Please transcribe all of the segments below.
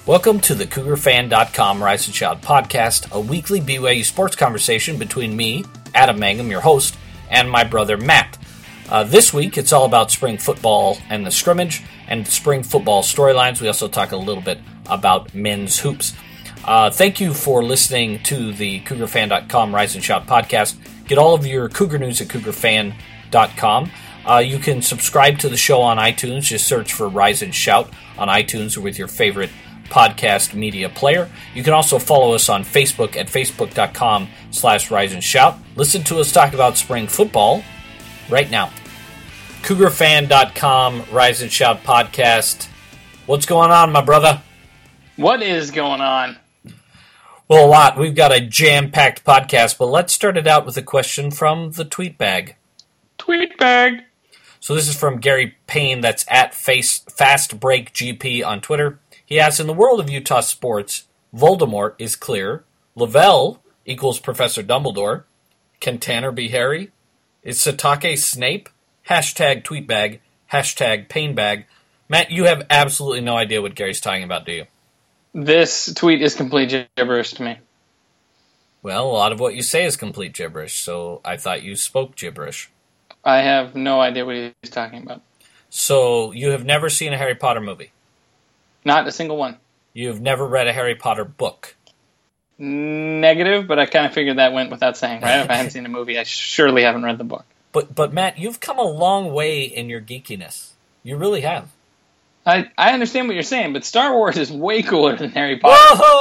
Welcome to the CougarFan.com Rise and Shout podcast, a weekly BYU sports conversation between me, Adam Mangum, your host, and my brother Matt. This week, it's all about spring football and the scrimmage and spring football storylines. We also talk a little bit about men's hoops. Thank you for listening to the CougarFan.com Rise and Shout podcast. Get all of your Cougar news at CougarFan.com. You can subscribe to the show on iTunes. Just search for Rise and Shout on iTunes or with your favorite podcast media player. You can also follow us on Facebook at facebook.com/Rise and Shout. Listen to us talk about spring football right now. CougarFan.com Rise and Shout podcast. What's going on, my brother? What is going on? Well, a lot. We've got a jam-packed podcast, but let's start it out with a question from the tweet bag. Tweet bag. So this is from Gary Payne. That's at FastBreakGP on Twitter. He asks, in the world of Utah sports, Voldemort is clear. Lavelle equals Professor Dumbledore. Can Tanner be Harry? Is Satake Snape? Hashtag tweetbag. Hashtag Painbag. Matt, you have absolutely no idea what Gary's talking about, do you? This tweet is complete gibberish to me. Well, a lot of what you say is complete gibberish, so I thought you spoke gibberish. I have no idea what he's talking about. So you have never seen a Harry Potter movie? Not a single one. You've never read a Harry Potter book? Negative, but I kind of figured that went without saying, right? If I haven't seen a movie, I surely haven't read the book. But Matt, you've come a long way in your geekiness. You really have. I understand what you're saying, but Star Wars is way cooler than Harry Potter.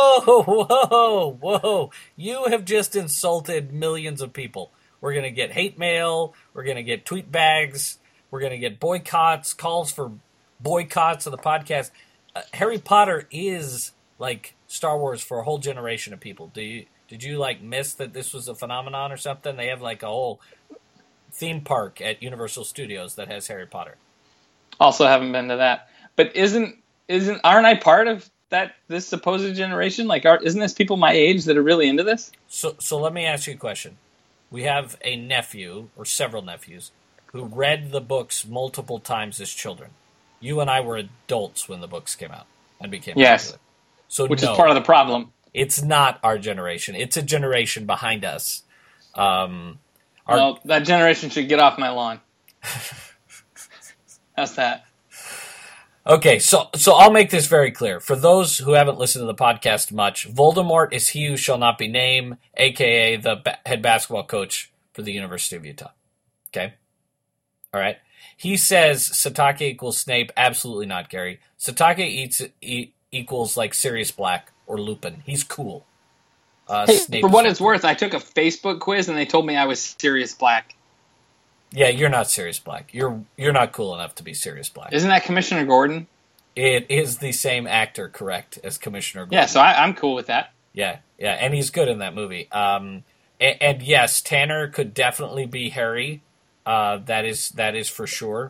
Whoa! You have just insulted millions of people. We're going to get hate mail. We're going to get tweet bags. We're going to get boycotts, calls for boycotts of the podcast. Harry Potter is like Star Wars for a whole generation of people. Did you like miss that this was a phenomenon or something? They have like a whole theme park at Universal Studios that has Harry Potter. Also haven't been to that. But aren't I part of this supposed generation? Like, isn't this people my age that are really into this? So let me ask you a question. We have a nephew, or several nephews, who read the books multiple times as children. You and I were adults when the books came out and became popular. So which is part of the problem. It's not our generation. It's a generation behind us. Well, that generation should get off my lawn. How's that? Okay, so I'll make this very clear. For those who haven't listened to the podcast much, Voldemort is he who shall not be named, a.k.a. the head basketball coach for the University of Utah. Okay? All right? He says Satake equals Snape. Absolutely not, Gary. Satake equals like Sirius Black or Lupin. He's cool. Hey, for what it's worth, I took a Facebook quiz and they told me I was Sirius Black. Yeah, you're not Sirius Black. You're not cool enough to be Sirius Black. Isn't that Commissioner Gordon? It is the same actor, correct, as Commissioner Gordon. Yeah, so I'm cool with that. Yeah, and he's good in that movie. And yes, Tanner could definitely be Harry. That is for sure.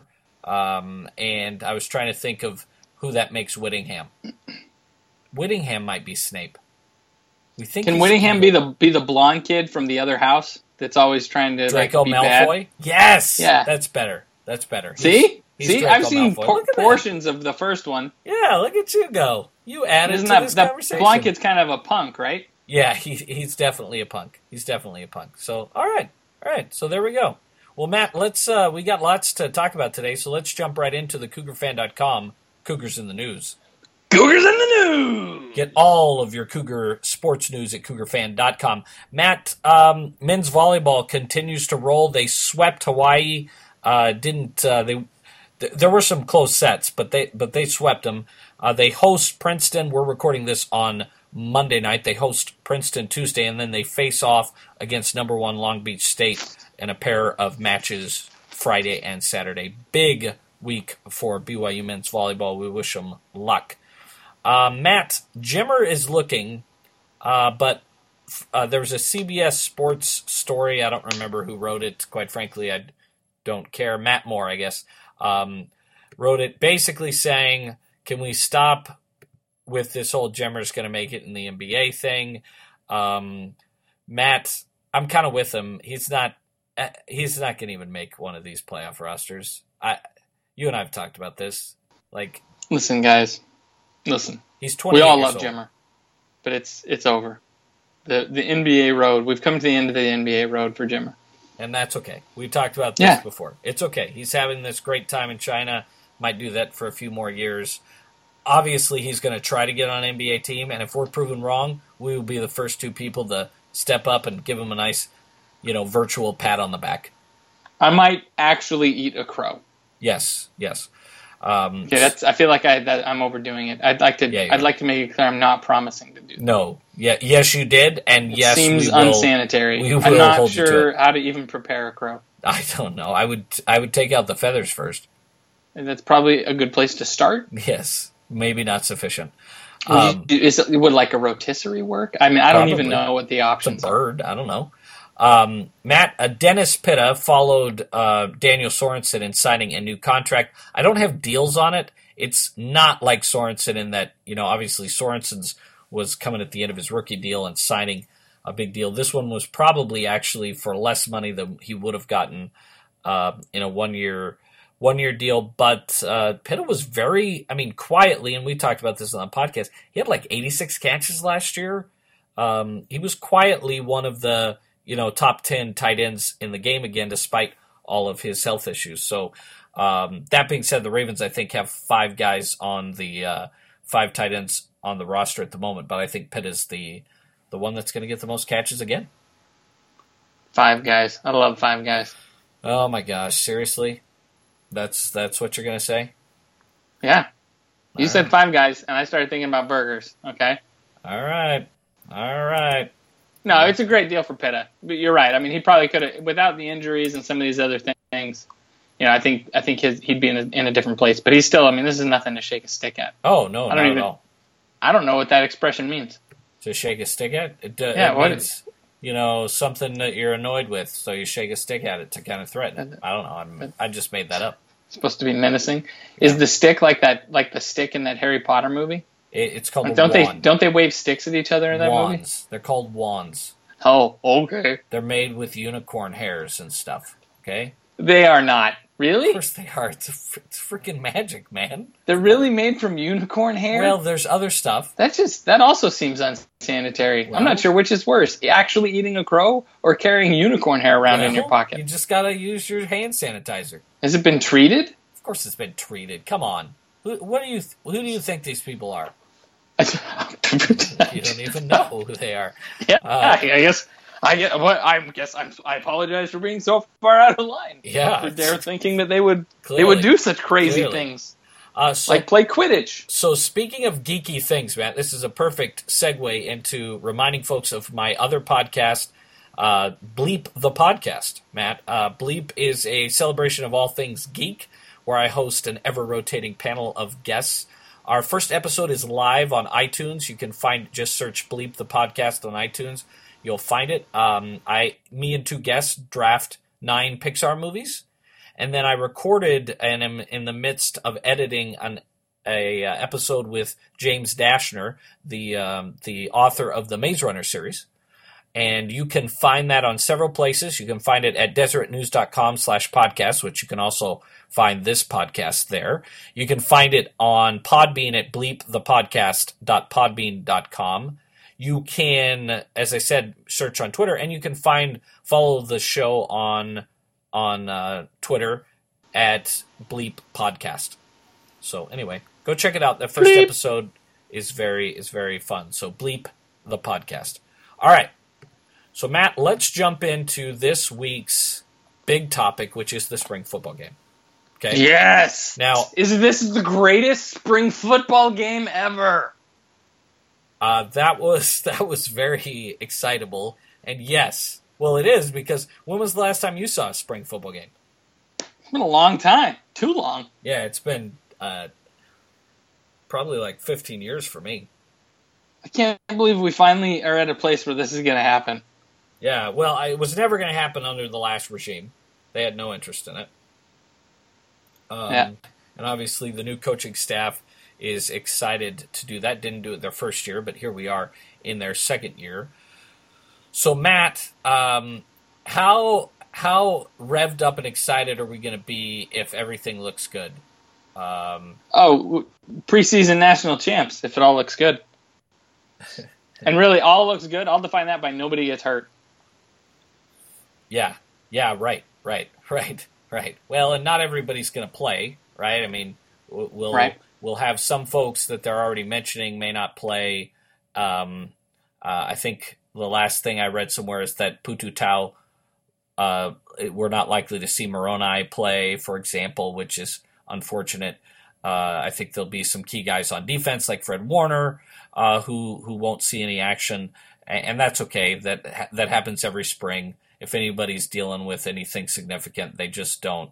And I was trying to think of who that makes Whittingham. Whittingham might be Snape. Can Whittingham be the blonde kid from the other house that's always trying to Draco be Malfoy? Bad? Yes. Yeah. That's better. See, Draco I've seen portions of the first one. Yeah, look at you go. You added to this conversation. The blonde kid's kind of a punk, right? Yeah, he's definitely a punk. So all right. So there we go. Well, Matt, let's we got lots to talk about today, so let's jump right into the CougarFan.com Cougars in the News. Cougars in the News! Get all of your Cougar sports news at CougarFan.com. Matt, men's volleyball continues to roll. They swept Hawaii. There were some close sets, but they swept them. They host Princeton. We're recording this on Monday night. They host Princeton Tuesday, and then they face off against number 1 Long Beach State in a pair of matches Friday and Saturday. Big week for BYU men's volleyball. We wish them luck. Matt, Jimmer is looking, but there was a CBS Sports story. I don't remember who wrote it. Quite frankly, I don't care. Matt Moore, I guess, wrote it basically saying, can we stop with this whole Jimmer's going to make it in the NBA thing? Matt, I'm kind of with him. He's not going to even make one of these playoff rosters. You and I have talked about this. Listen, guys. Listen, He's 28 we all years love old. Jimmer, but it's over. The NBA road. We've come to the end of the NBA road for Jimmer. And that's okay. We've talked about this before. It's okay. He's having this great time in China. Might do that for a few more years. Obviously, he's going to try to get on an NBA team, and if we're proven wrong, we will be the first two people to step up and give him a nice, virtual pat on the back. I might actually eat a crow. Yes. Okay, I feel like I'm overdoing it. I'd like to make it clear I'm not promising to do that. No. Yeah. Yes, you did, and It yes, seems we will, unsanitary. We will I'm not hold you to sure it. how to even prepare a crow. I don't know. I would take out the feathers first. And that's probably a good place to start. Yes, maybe not sufficient. Would like a rotisserie work? I mean, I don't even know what the options are. It's a bird. I don't know. Matt, Dennis Pitta followed Daniel Sorensen in signing a new contract. I don't have deals on it. It's not like Sorensen in that, obviously Sorensen's was coming at the end of his rookie deal and signing a big deal. This one was probably actually for less money than he would have gotten in a one-year deal. But Pitta was quietly, and we talked about this on the podcast, he had like 86 catches last year. He was quietly one of the top 10 tight ends in the game again, despite all of his health issues. So that being said, the Ravens, I think, have 5 guys on the 5 tight ends on the roster at the moment, but I think Pitt is the one that's going to get the most catches again. 5 guys. I love 5 guys. Oh my gosh, seriously? That's what you're going to say? Yeah. You said 5 guys, and I started thinking about burgers, okay? All right. No, it's a great deal for Pitta. But you're right. I mean, he probably could have, without the injuries and some of these other things, I think he'd be in a different place. But he's still, this is nothing to shake a stick at. Oh, no, not at all. I don't know what that expression means. To shake a stick at? It means, something that you're annoyed with, so you shake a stick at it to kind of threaten it. I don't know. I just made that up. It's supposed to be menacing. Yeah. Is the stick like the stick in that Harry Potter movie? It's called a wand. Don't they wave sticks at each other in that movie? They're called wands. Oh, okay. They're made with unicorn hairs and stuff, okay? They are not. Really? Of course they are. It's freaking magic, man. They're really made from unicorn hair? Well, there's other stuff. That also seems unsanitary. Well, I'm not sure which is worse, actually eating a crow or carrying unicorn hair around in your pocket. You just got to use your hand sanitizer. Has it been treated? Of course it's been treated. Come on. Who do you think these people are? You don't even know who they are. Yeah, I apologize for being so far out of line. Yeah, for dare thinking that they would do such crazy things, like play Quidditch. So speaking of geeky things, Matt, this is a perfect segue into reminding folks of my other podcast, Bleep the Podcast. Matt, Bleep is a celebration of all things geek, where I host an ever-rotating panel of guests. Our first episode is live on iTunes. You can just search Bleep the Podcast on iTunes. You'll find it. Me and 2 guests draft 9 Pixar movies, and then I recorded and am in the midst of editing a episode with James Dashner, the author of the Maze Runner series. And you can find that on several places. You can find it at deseretnews.com/podcast, which you can also find this podcast there. You can find it on Podbean at bleepthepodcast.podbean.com. You can, as I said, search on Twitter, and you can follow the show on Twitter at Bleep Podcast. So anyway, go check it out. The first episode is very fun. So Bleep the Podcast. All right. So Matt, let's jump into this week's big topic, which is the spring football game. Okay. Yes. Now, this is the greatest spring football game ever. That was very excitable, and yes, well, it is, because when was the last time you saw a spring football game? It's been a long time. Too long. Yeah, it's been probably like 15 years for me. I can't believe we finally are at a place where this is going to happen. Yeah, well, it was never going to happen under the last regime. They had no interest in it. And obviously the new coaching staff is excited to do that. Didn't do it their first year, but here we are in their second year. So, Matt, how revved up and excited are we going to be if everything looks good Preseason national champs, if it all looks good. And really, all looks good. I'll define that by nobody gets hurt. Yeah, right. Well, and not everybody's going to play, right? I mean, we'll have some folks that they're already mentioning may not play. I think the last thing I read somewhere is that Putu Tau, we're not likely to see Moroni play, for example, which is unfortunate. I think there'll be some key guys on defense like Fred Warner, who won't see any action, and that's okay. That happens every spring. If anybody's dealing with anything significant, they just don't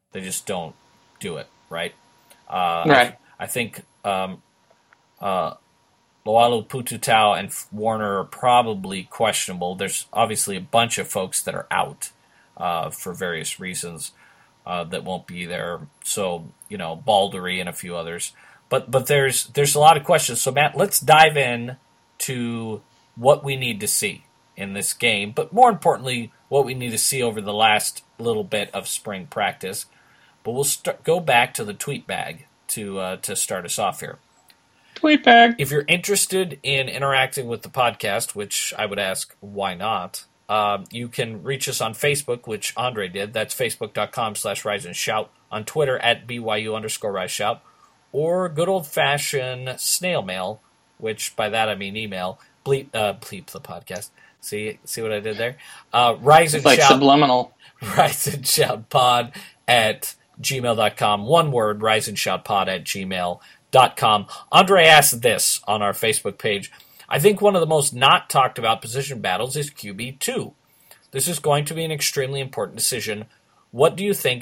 do it, right? Right. I think Loalu Putu Tau and Warner are probably questionable. There's obviously a bunch of folks that are out for various reasons that won't be there. So, Baldery and a few others. But there's a lot of questions. So, Matt, let's dive in to what we need to see in this game, but more importantly, what we need to see over the last little bit of spring practice. But we'll go back to the tweet bag to start us off here. Tweet bag. If you're interested in interacting with the podcast, which I would ask, why not? You can reach us on Facebook, which Andre did. That's facebook.com/riseandshout. On Twitter @BYU_RiseShout. Or good old-fashioned snail mail, which by that I mean email. Bleep the podcast. See what I did there? Rise and like Shout. Subliminal. riseandshoutpod @gmail.com. One word, riseandshoutpod@gmail.com. Andre asked this on our Facebook page. I think one of the most not talked about position battles is QB2. This is going to be an extremely important decision. Who do you think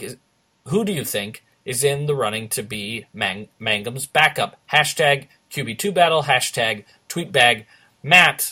is in the running to be Mangum's backup? #QB2 battle, #tweetbag. Matt,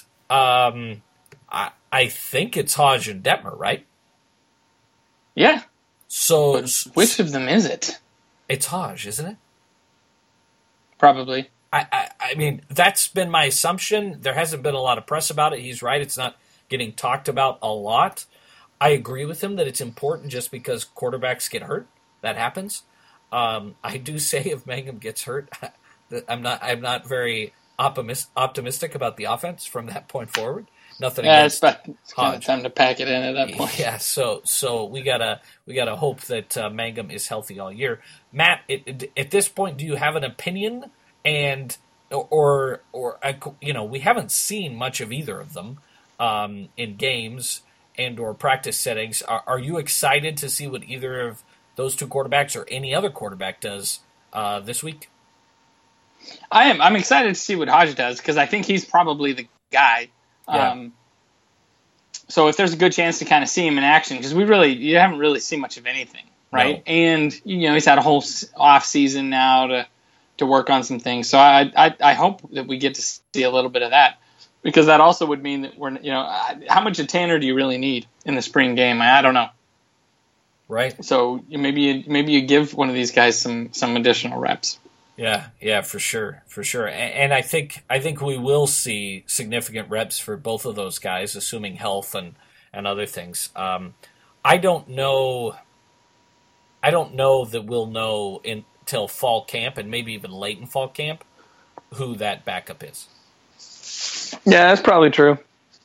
I think it's Hodge and Detmer, right? Yeah. So but which of them is it? It's Hodge, isn't it? Probably. I mean, that's been my assumption. There hasn't been a lot of press about it. He's right. It's not getting talked about a lot. I agree with him that it's important just because quarterbacks get hurt. That happens. I do say if Mangum gets hurt, I'm not very optimistic about the offense from that point forward. Nothing against Hodge. It's kind of time to pack it in at that point. Yeah, so we gotta hope that Mangum is healthy all year. Matt, at this point, do you have an opinion? And or we haven't seen much of either of them in games and or practice settings. Are you excited to see what either of those two quarterbacks or any other quarterback does this week? I am. I'm excited to see what Hodge does because I think he's probably the guy. Yeah. So if there's a good chance to kind of see him in action, because you haven't really seen much of anything, right? No. And he's had a whole off season now to work on some things. So I hope that we get to see a little bit of that, because that also would mean that we're how much of Tanner do you really need in the spring game? I don't know. Right. So maybe you give one of these guys some additional reps. Yeah, for sure. And I think we will see significant reps for both of those guys, assuming health and other things. I don't know that we'll know until fall camp and maybe even late in fall camp who that backup is. Yeah, that's probably true.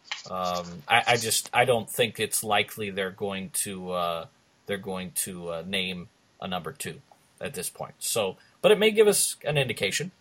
I don't think it's likely they're going to name a number 2 at this point. So. But it may give us an indication.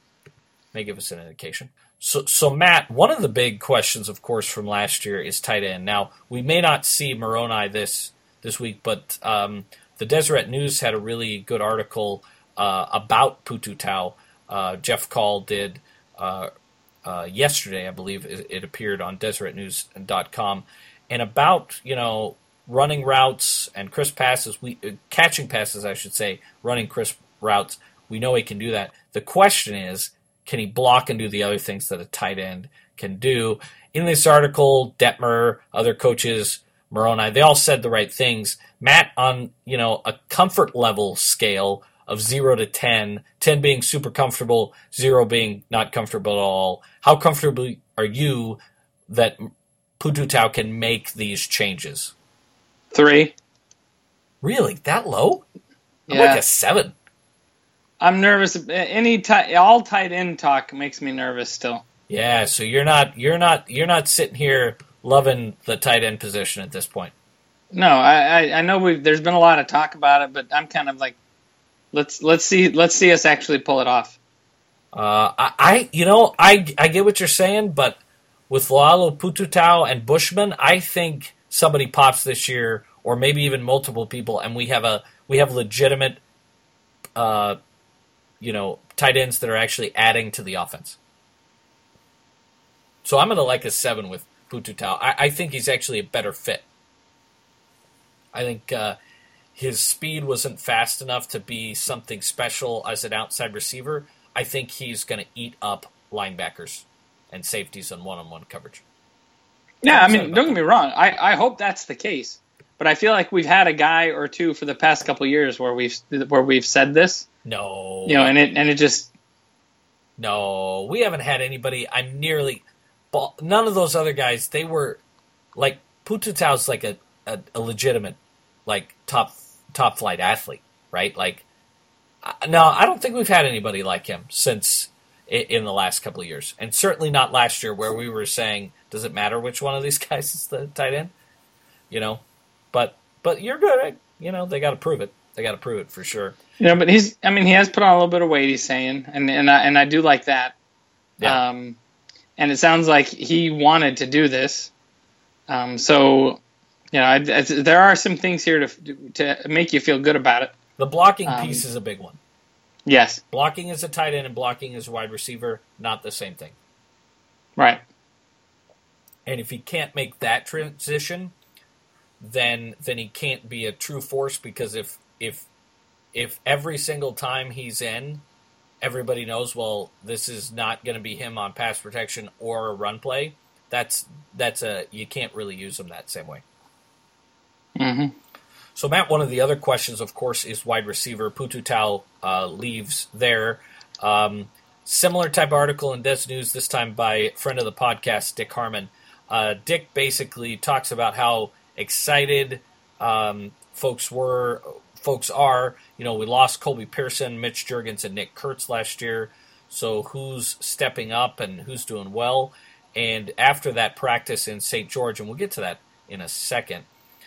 So Matt, one of the big questions, of course, from last year is tight end. Now, we may not see Moroni this week, but the Deseret News had a really good article about Putu Tau. Jeff Call did yesterday, I believe. It appeared on DeseretNews.com. And about, running routes and crisp passes, catching passes, I should say, running crisp routes. We know he can do that. The question is, can he block and do the other things that a tight end can do? In this article, Detmer, other coaches, Moroni, they all said the right things. Matt, on a comfort level scale of 0 to 10, 10 being super comfortable, 0 being not comfortable at all, how comfortable are you that Putu Tau can make these changes? 3. Really? That low? I'm Yeah. like a 7. I'm nervous. All tight end talk makes me nervous still. Yeah, so you're not sitting here loving the tight end position at this point. No, I know there's been a lot of talk about it, but I'm kind of like, let's see us actually pull it off. I get what you're saying, but with Lalo Pututau and Bushman, I think somebody pops this year, or maybe even multiple people, and we have legitimate, tight ends that are actually adding to the offense. So I'm going to like a 7 with Pututau. I think he's actually a better fit. I think his speed wasn't fast enough to be something special as an outside receiver. I think he's going to eat up linebackers and safeties on one-on-one coverage. Yeah, I mean, don't get me wrong. I hope that's the case. But I feel like we've had a guy or two for the past couple of years where we've said this. No. And it just. No, we haven't had anybody. None of those other guys. They were like Pututau's like a legitimate, like top flight athlete, right? Like, no, I don't think we've had anybody like him since in the last couple of years, and certainly not last year where we were saying, does it matter which one of these guys is the tight end? But you're good. They got to prove it. They got to prove it for sure. But he has put on a little bit of weight. He's saying, and I do like that. Yeah. And it sounds like he wanted to do this. So, there are some things here to make you feel good about it. The blocking piece is a big one. Yes. Blocking as a tight end and blocking as a wide receiver, not the same thing. Right. And if he can't make that transition, then he can't be a true force, because if every single time he's in, everybody knows, well, this is not going to be him on pass protection or a run play, you can't really use him that same way. Mm-hmm. So, Matt, one of the other questions, of course, is wide receiver. Pututau leaves there. Similar type article in Des News, this time by friend of the podcast, Dick Harmon. Dick basically talks about how excited folks are. We lost Colby Pearson, Mitch Juergens, and Nick Kurtz last year. So who's stepping up and who's doing well? And after that practice in St. George, and we'll get to that in a second,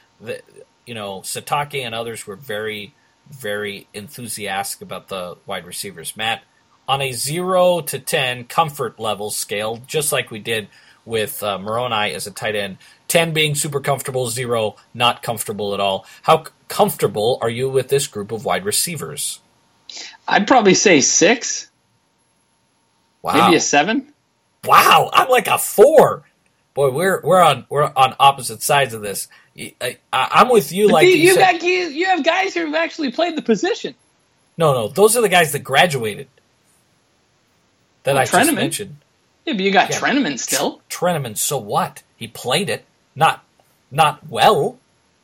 Satake and others were very, very enthusiastic about the wide receivers. Matt, on a 0 to 10 comfort level scale, just like we did with Moroni as a tight end, 10 being super comfortable, 0 not comfortable at all. How comfortable are you with this group of wide receivers? I'd probably say 6. Wow. Maybe a 7. Wow, I'm like a 4. Boy, we're on opposite sides of this. I'm with you. Like you have guys who have actually played the position. No, those are the guys that graduated. That I just mentioned. Yeah, but you got Treneman still. Treneman, so what? He played it, not well.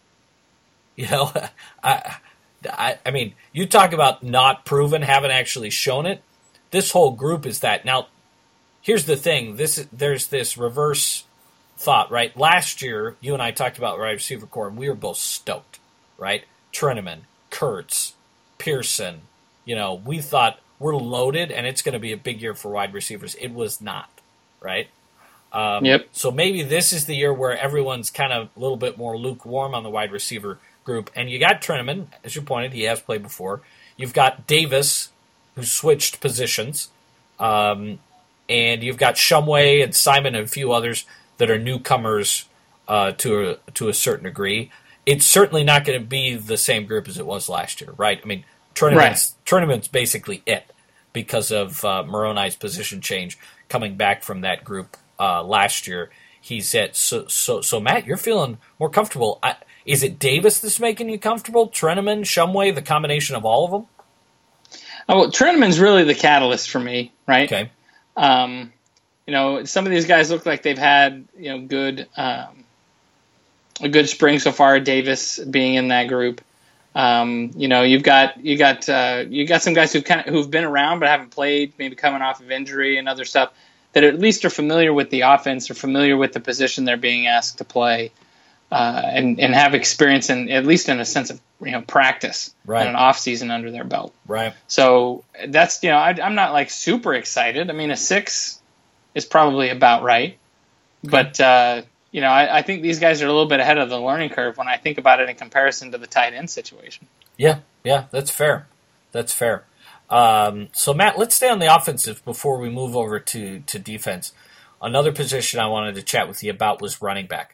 I mean, you talk about not proven, haven't actually shown it. This whole group is that. Now, here's the thing. There's this reverse thought, right? Last year, you and I talked about wide receiver core, and we were both stoked, right? Treneman, Kurtz, Pearson. We thought we're loaded, and it's going to be a big year for wide receivers. It was not, right? Yep. So maybe this is the year where everyone's kind of a little bit more lukewarm on the wide receiver group. And you got Treneman, as you pointed, he has played before. You've got Davis, who switched positions. And you've got Shumway and Simon and a few others that are newcomers to a certain degree. It's certainly not going to be the same group as it was last year, right? I mean, Tournament's basically it because of Moroni's position change coming back from that group last year. He's it. So Matt, you're feeling more comfortable. Is it Davis that's making you comfortable? Treneman, Shumway, the combination of all of them? Oh, well, Treneman's really the catalyst for me, right? Okay. Some of these guys look like they've had, a good spring so far. Davis being in that group. You've got some guys who've been around but haven't played, maybe coming off of injury and other stuff, that at least are familiar with the offense, or familiar with the position they're being asked to play. and have experience in, at least in a sense of practice right. and an off season under their belt. Right. So that's I'm not like super excited. I mean, a 6 is probably about right, but I think these guys are a little bit ahead of the learning curve when I think about it in comparison to the tight end situation. Yeah, that's fair. That's fair. So Matt, let's stay on the offensive before we move over to defense. Another position I wanted to chat with you about was running back.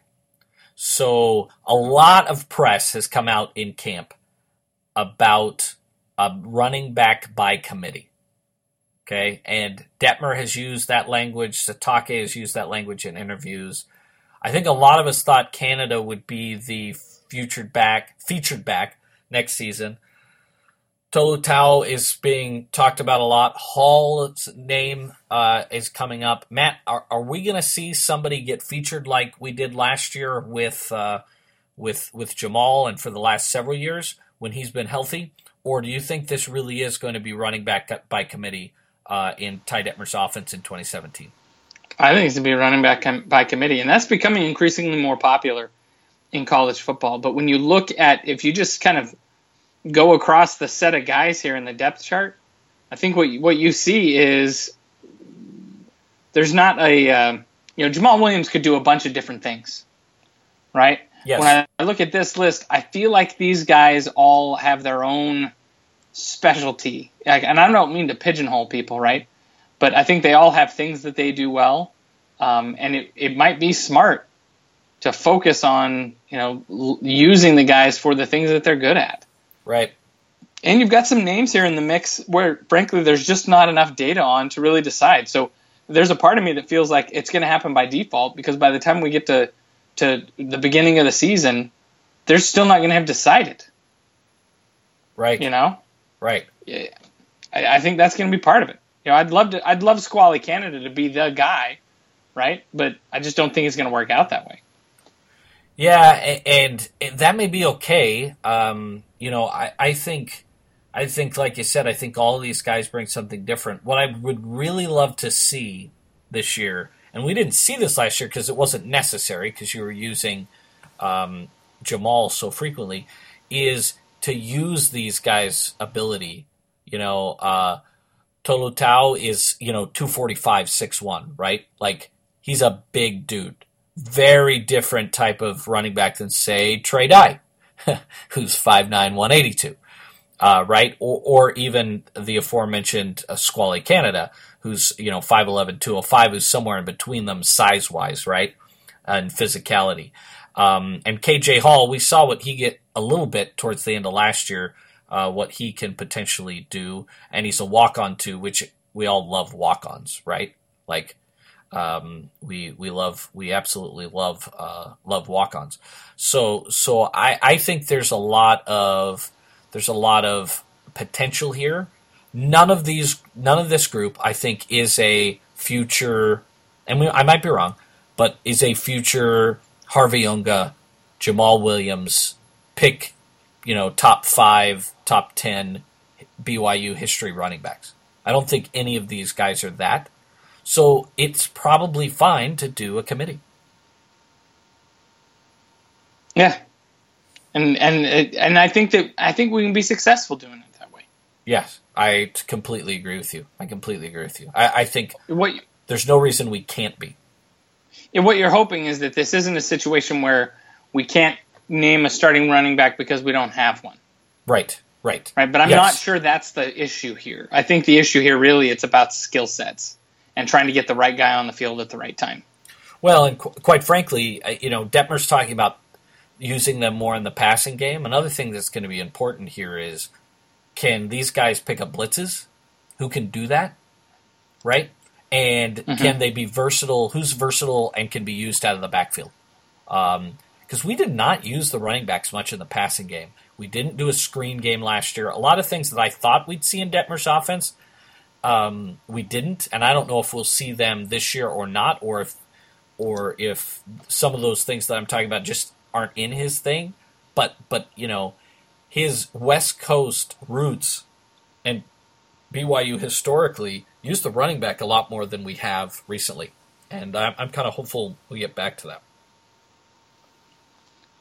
So a lot of press has come out in camp about running back by committee. Okay, and Detmer has used that language. Satake has used that language in interviews. I think a lot of us thought Canada would be the featured back next season. Tolu Tau is being talked about a lot. Hall's name is coming up. Matt, are we going to see somebody get featured like we did last year with Jamal and for the last several years when he's been healthy? Or do you think this really is going to be running back by committee in Ty Detmer's offense in 2017? I think it's going to be running back by committee, and that's becoming increasingly more popular in college football. But when you look at, if you just kind of go across the set of guys here in the depth chart, I think what you see is there's not a Jamal Williams could do a bunch of different things, right? Yes. When I look at this list, I feel like these guys all have their own specialty, and I don't mean to pigeonhole people, right? But I think they all have things that they do well, and it might be smart to focus on using the guys for the things that they're good at. Right. And you've got some names here in the mix where, frankly, there's just not enough data on to really decide. So there's a part of me that feels like it's going to happen by default, because by the time we get to the beginning of the season, they're still not going to have decided. Right. Right. I think that's going to be part of it. I'd love Squally Canada to be the guy, right? But I just don't think it's going to work out that way. Yeah, and that may be okay. I think, like you said, I think all of these guys bring something different. What I would really love to see this year, and we didn't see this last year because it wasn't necessary because you were using Jamal so frequently, is to use these guys' ability. Tolu Tau is 245, 6'1", right? Like, he's a big dude. Very different type of running back than, say, Trey Dye, who's 5'9", 182, right? Or even the aforementioned Squally Canada, who's 5'11", 205, who's somewhere in between them size-wise, right, and physicality. And KJ Hall, we saw what he get a little bit towards the end of last year, what he can potentially do, and he's a walk-on too, which we all love walk-ons, right? Like, we absolutely love walk-ons. So I think there's a lot of potential here. None of this group, I think, is a future, and I might be wrong, but is a future Harvey Unga, Jamal Williams pick, top 5, top 10 BYU history running backs. I don't think any of these guys are that. So it's probably fine to do a committee. Yeah, and I think we can be successful doing it that way. Yes, I completely agree with you. I think there's no reason we can't be. And what you're hoping is that this isn't a situation where we can't name a starting running back because we don't have one. Right. But I'm not sure that's the issue here. I think the issue here really it's about skill sets and trying to get the right guy on the field at the right time. Well, and quite frankly, Detmer's talking about using them more in the passing game. Another thing that's going to be important here is, can these guys pick up blitzes? Who can do that? Right? And can they be versatile? Who's versatile and can be used out of the backfield? Because we did not use the running backs much in the passing game. We didn't do a screen game last year. A lot of things that I thought we'd see in Detmer's offense, we didn't, and I don't know if we'll see them this year or not, or if some of those things that I'm talking about just aren't in his thing. But his West Coast roots and BYU historically used the running back a lot more than we have recently, and I'm kind of hopeful we get back to that.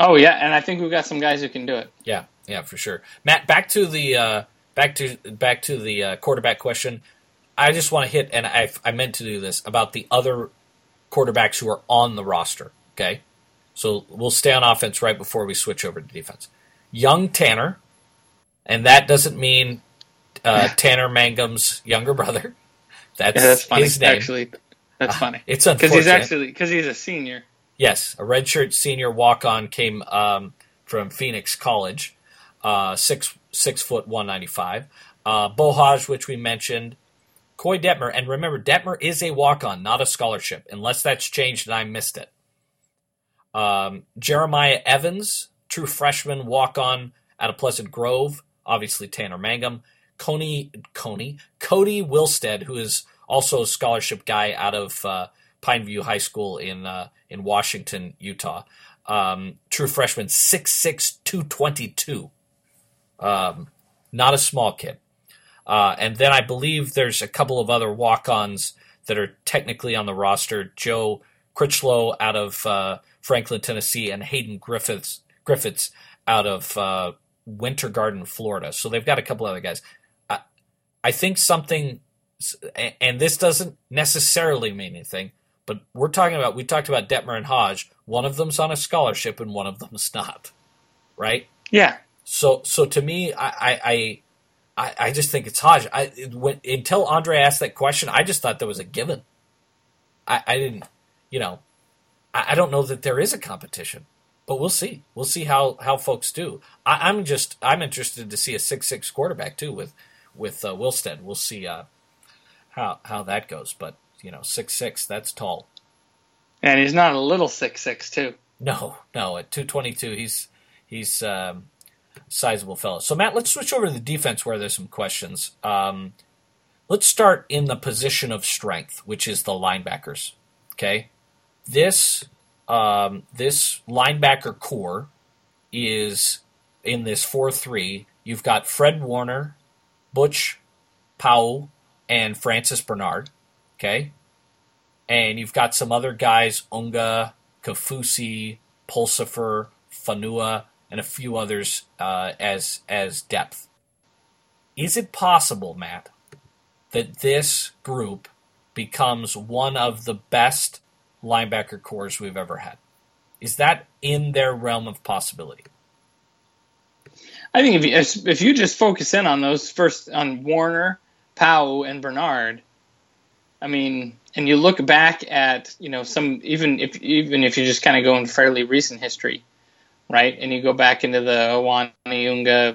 Oh yeah, and I think we've got some guys who can do it. Yeah, for sure. Matt, back to the quarterback question. I just want to hit, and I meant to do this, about the other quarterbacks who are on the roster. Okay, so we'll stay on offense right before we switch over to defense. Young Tanner, and that doesn't mean Tanner Mangum's younger brother. That's funny. His name. Actually, that's funny. It's unfortunate because he's a senior. Yes, a redshirt senior walk-on came from Phoenix College, 6 foot 195. Bohaj, which we mentioned, Koy Detmer, and remember, Detmer is a walk-on, not a scholarship, unless that's changed and I missed it. Jeremiah Evans, true freshman walk-on out of Pleasant Grove, obviously Tanner Mangum. Cody Wilstead, who is also a scholarship guy out of Pineview High School in Washington, Utah. True freshman, 6'6", 222. Not a small kid. And then I believe there's a couple of other walk-ons that are technically on the roster. Joe Critchlow out of Franklin, Tennessee, and Hayden Griffiths out of Winter Garden, Florida. So they've got a couple other guys. I think something, and this doesn't necessarily mean anything, but we talked about Detmer and Hodge. One of them's on a scholarship and one of them's not, right? Yeah. So to me, I just think it's Hodge. Until Andre asked that question, I just thought that was a given. I didn't, I don't know that there is a competition, but we'll see. We'll see how folks do. I'm interested to see a 6'6" quarterback too with Wilstead. We'll see how that goes. But 6'6", that's tall. And he's not a little 6'6" too. No, at 222, he's sizable fellow. So Matt, let's switch over to the defense where there's some questions. Let's start in the position of strength, which is the linebackers. Okay, this linebacker core is in this 4-3. You've got Fred Warner, Butch Powell, and Francis Bernard. Okay, and you've got some other guys: Unga, Kafusi, Pulsifer, Fanua, and a few others as depth. Is it possible, Matt, that this group becomes one of the best linebacker cores we've ever had? Is that in their realm of possibility? I think if you just focus in on those on Warner, Powell, and Bernard, I mean, and you look back at some even if you just kind of go in fairly recent history, right, and you go back into the Awani Unga,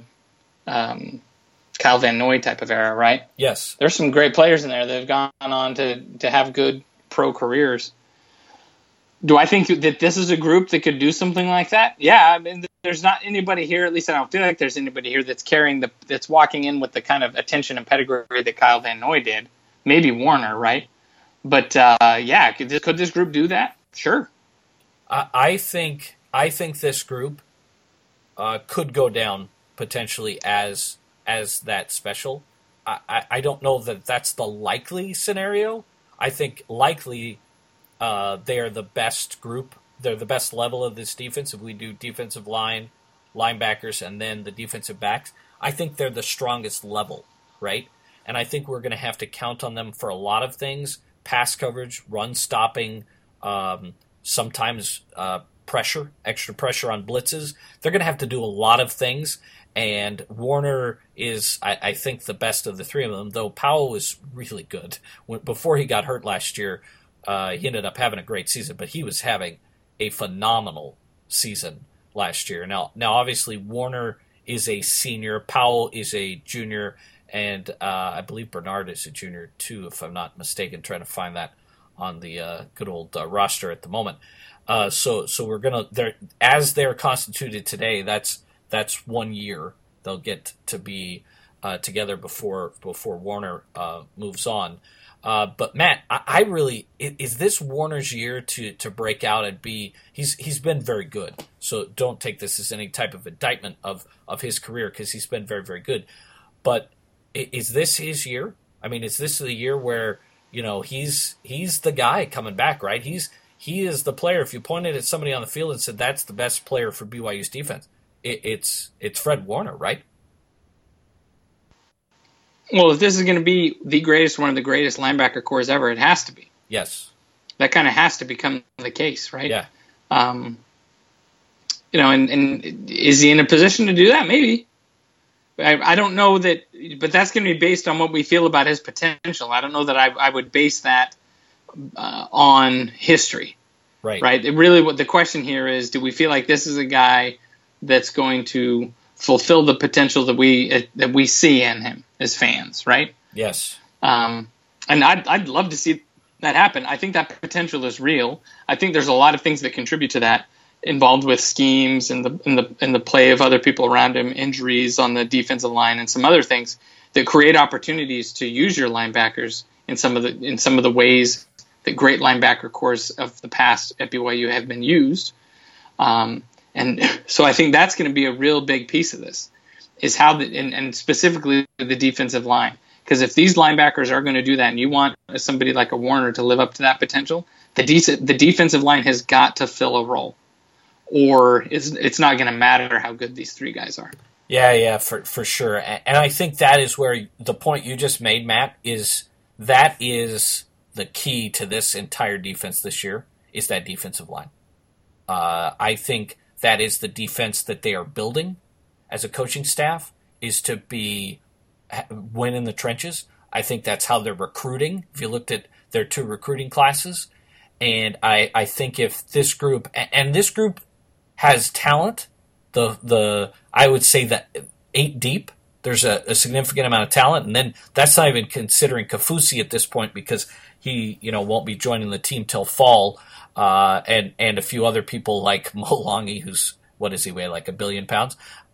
Kyle Van Noy type of era, right? Yes, there's some great players in there that have gone on to have good pro careers. Do I think that this is a group that could do something like that? Yeah, I mean, there's not anybody here, at least I don't feel like there's anybody here that's walking in with the kind of attention and pedigree that Kyle Van Noy did. Maybe Warner, right? But yeah, could this group do that? Sure. I think this group could go down potentially as that special. I don't know that that's the likely scenario. I think likely they are the best group. They're the best level of this defense. If we do defensive line, linebackers, and then the defensive backs, I think they're the strongest level, right? And I think we're going to have to count on them for a lot of things: pass coverage, run stopping, sometimes extra pressure on blitzes. They're going to have to do a lot of things. And Warner is, I think, the best of the three of them, though Powell was really good. Before he got hurt last year, he ended up having a great season, but he was having a phenomenal season last year. Now obviously, Warner is a senior, Powell is a junior, and I believe Bernard is a junior too, if I'm not mistaken. Trying to find that on the good old roster at the moment. So we're gonna, as they're constituted today, that's 1 year they'll get to be together before Warner moves on. But Matt, I really, is this Warner's year to break out and be? He's been very good. So don't take this as any type of indictment of his career, because he's been very, very good. But is this his year? I mean, is this the year where he's the guy coming back, right? He's he is the player. If you pointed at somebody on the field and said that's the best player for BYU's defense, it's Fred Warner, right? Well, if this is going to be the greatest, one of the greatest linebacker cores ever, it has to be. Yes. That kind of has to become the case, right? Yeah. And is he in a position to do that? Maybe. I don't know that, but that's going to be based on what we feel about his potential. I don't know that I would base that on history. Right. Right. Really, what the question here is: do we feel like this is a guy that's going to fulfill the potential that we see in him as fans? Right. Yes. And I'd love to see that happen. I think that potential is real. I think there's a lot of things that contribute to that, involved with schemes and the play of other people around him, injuries on the defensive line, and some other things that create opportunities to use your linebackers in some of the ways that great linebacker cores of the past at BYU have been used. And so I think that's going to be a real big piece of this, is how and specifically the defensive line. Because if these linebackers are going to do that, and you want somebody like a Warner to live up to that potential, the defensive line has got to fill a role, or it's not going to matter how good these three guys are. Yeah, for sure. And I think that is where the point you just made, Matt, is the key to this entire defense this year, is that defensive line. I think that is the defense that they are building as a coaching staff, is to win in the trenches. I think that's how they're recruiting. If you looked at their 2 recruiting classes, and I think if this group has talent, I would say that 8 deep, there's a significant amount of talent, and then that's not even considering Kafusi at this point, because he won't be joining the team till fall, and a few other people like Mo Langi, who's, what does he weigh, like 1 billion pounds?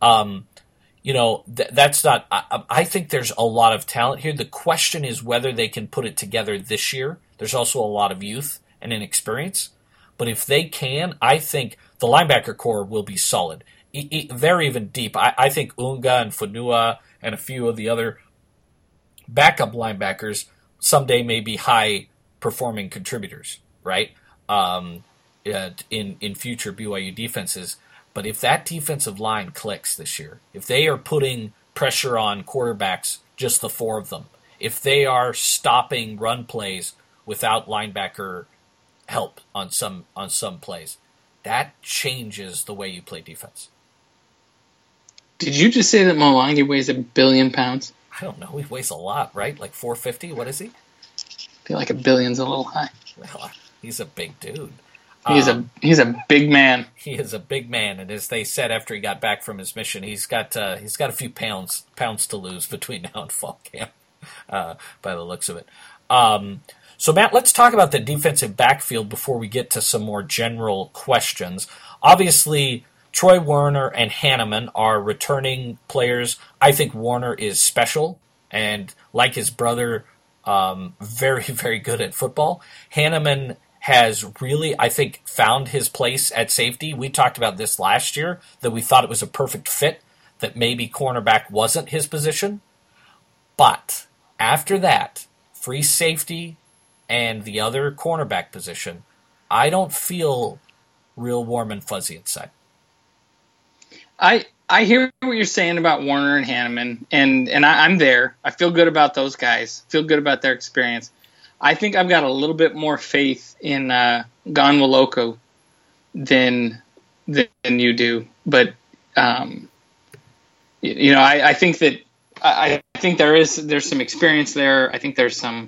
That's not. I think there's a lot of talent here. The question is whether they can put it together this year. There's also a lot of youth and inexperience, but if they can, I think the linebacker core will be solid. They're even deep. I think Unga and Funua and a few of the other backup linebackers someday may be high-performing contributors, right? In future BYU defenses. But if that defensive line clicks this year, if they are putting pressure on quarterbacks, just the 4 of them, if they are stopping run plays without linebacker help on some plays, that changes the way you play defense. Did you just say that Mo Langi weighs 1 billion pounds? I don't know. He weighs a lot, right? Like 450? What is he? I feel like 1 billion's a little high. Well, he's a big dude. He's a big man. He is a big man, and as they said after he got back from his mission, he's got a few pounds to lose between now and fall camp, by the looks of it. So Matt, let's talk about the defensive backfield before we get to some more general questions. Obviously, Troy Warner and Hanneman are returning players. I think Warner is special, and like his brother, very, very good at football. Hanneman has really, I think, found his place at safety. We talked about this last year, that we thought it was a perfect fit, that maybe cornerback wasn't his position. But after that, free safety and the other cornerback position, I don't feel real warm and fuzzy inside. I hear what you're saying about Warner and Hanneman, and I'm there. I feel good about those guys. Feel good about their experience. I think I've got a little bit more faith in Ganwoloko than you do, but I think that I think there's some experience there. I think there's some.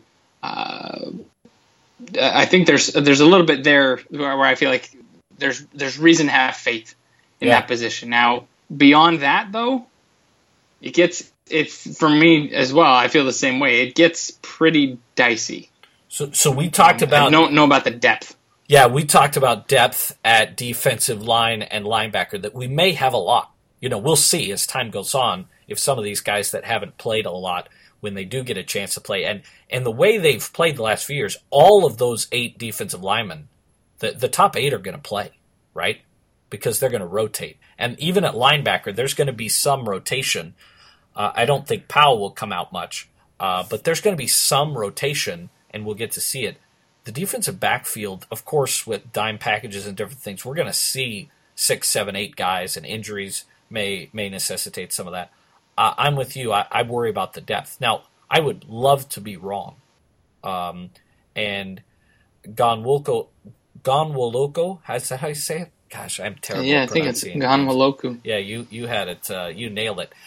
I think there's a little bit there where I feel like there's reason to have faith in that position. Now beyond that, though, it's for me as well. I feel the same way. It gets pretty dicey. So we talked about... I don't know about the depth. Yeah, we talked about depth at defensive line and linebacker, that we may have a lot. We'll see as time goes on if some of these guys that haven't played a lot, when they do get a chance to play. And the way they've played the last few years, all of those 8 defensive linemen, the top 8 are going to play, right? Because they're going to rotate. And even at linebacker, there's going to be some rotation. I don't think Powell will come out much, but there's going to be some rotation, and we'll get to see it. the defensive backfield, of course, with dime packages and different things, we're going to see 6, 7, 8 guys, and injuries may necessitate some of that. I'm with you. I worry about the depth. Now, I would love to be wrong. And Gonwoloko, is that how you say it? Gosh, I'm terrible Yeah, at I think it's pronouncing Gonwoloku. Yeah, you had it. You nailed it.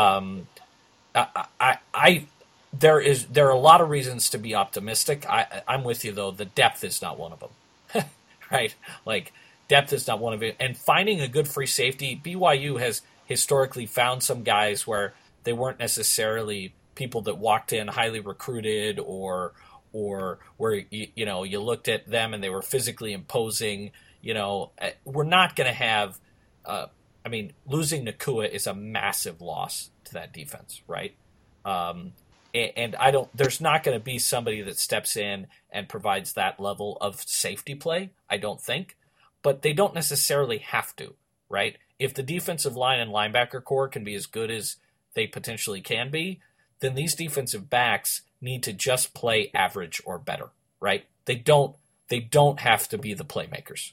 There are a lot of reasons to be optimistic. I'm with you though. The depth is not one of them, right? Like depth is not one of it. And finding a good free safety, BYU has historically found some guys where they weren't necessarily people that walked in highly recruited or where you looked at them and they were physically imposing. We're not going to have. Losing Nakua is a massive loss to that defense, right? And there's not going to be somebody that steps in and provides that level of safety play, I don't think. But they don't necessarily have to, right? If the defensive line and linebacker core can be as good as they potentially can be, then these defensive backs need to just play average or better, right? They don't have to be the playmakers.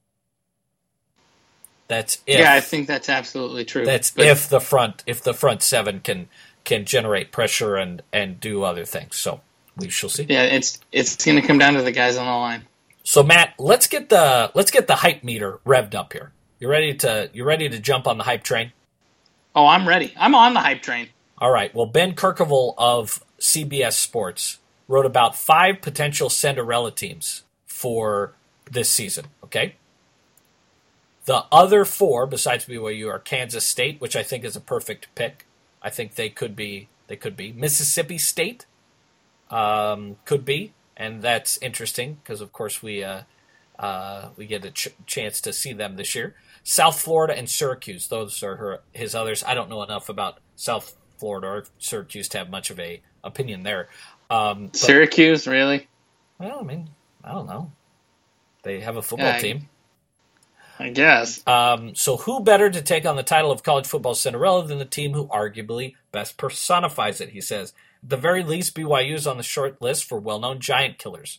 That's if. Yeah, I think that's absolutely true. If the front seven can generate pressure and do other things. So we shall see. Yeah, it's going to come down to the guys on the line. So Matt, let's get the hype meter revved up here. You ready to jump on the hype train? Oh, I'm ready. I'm on the hype train. All right. Well, Ben Kercheval of CBS Sports wrote about 5 potential Cinderella teams for this season. Okay. The other 4, besides BYU, are Kansas State, which I think is a perfect pick. I think they could be. Mississippi State could be, and that's interesting because, of course, we get a chance to see them this year. South Florida and Syracuse; those are his others. I don't know enough about South Florida or Syracuse to have much of a opinion there. Syracuse, really? Well, I don't know. They have a football team. I guess. So who better to take on the title of college football Cinderella than the team who arguably best personifies it, he says. At the very least, BYU is on the short list for well-known giant killers.